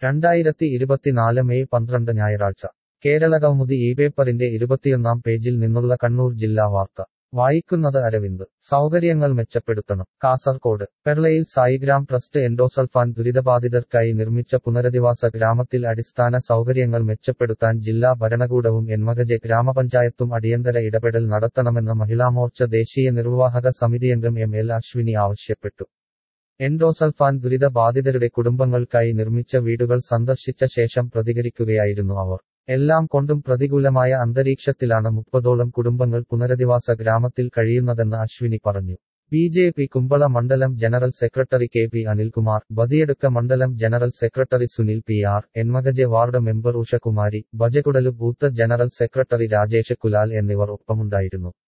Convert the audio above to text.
2024 May 12 ഞായറാഴ്ച കേരളകൗമുദി ഇപേപ്പറിന്റെ 21-ാം പേജിൽ നിന്നുള്ള കണ്ണൂർ ജില്ലാ വാർത്ത വായിക്കുന്നത് അരവിന്ദ്. സൗകര്യങ്ങൾ മെച്ചപ്പെടുത്തണം. കാസർകോട് പെർളയിൽ സായിഗ്രാം ട്രസ്റ്റ് എൻഡോസൾഫാൻ ദുരിതബാധിതർക്കായി നിർമ്മിച്ച പുനരധിവാസ ഗ്രാമത്തിൽ അടിസ്ഥാന സൗകര്യങ്ങൾ മെച്ചപ്പെടുത്താൻ ജില്ലാ ഭരണകൂടവും എൻമകജെ ഗ്രാമപഞ്ചായത്തും അടിയന്തര ഇടപെടൽ നടത്തണമെന്ന് മഹിളാമോർച്ച ദേശീയ നിർവാഹക സമിതിയംഗം എൽ അശ്വിനി ആവശ്യപ്പെട്ടു. എൻഡോസൾഫാൻ ദുരിത ബാധിതരുടെ കുടുംബങ്ങൾക്കായി നിർമ്മിച്ച വീടുകൾ സന്ദർശിച്ച ശേഷം പ്രതികരിക്കുകയായിരുന്നു അവർ. എല്ലാം കൊണ്ടും പ്രതികൂലമായ അന്തരീക്ഷത്തിലാണ് 30ഓളം കുടുംബങ്ങൾ പുനരധിവാസ ഗ്രാമത്തിൽ കഴിയുന്നതെന്ന് അശ്വിനി പറഞ്ഞു. ബി.ജെ.പി. കുമ്പള മണ്ഡലം general secretary K P. Anilkumar, Badiyadka മണ്ഡലം general secretary Sunil P R., Enmakaje ward member Ushakumari, Bajakudlu booth general secretary Rajesh Kulal എന്നിവർ ഒപ്പമുണ്ടായിരുന്നു.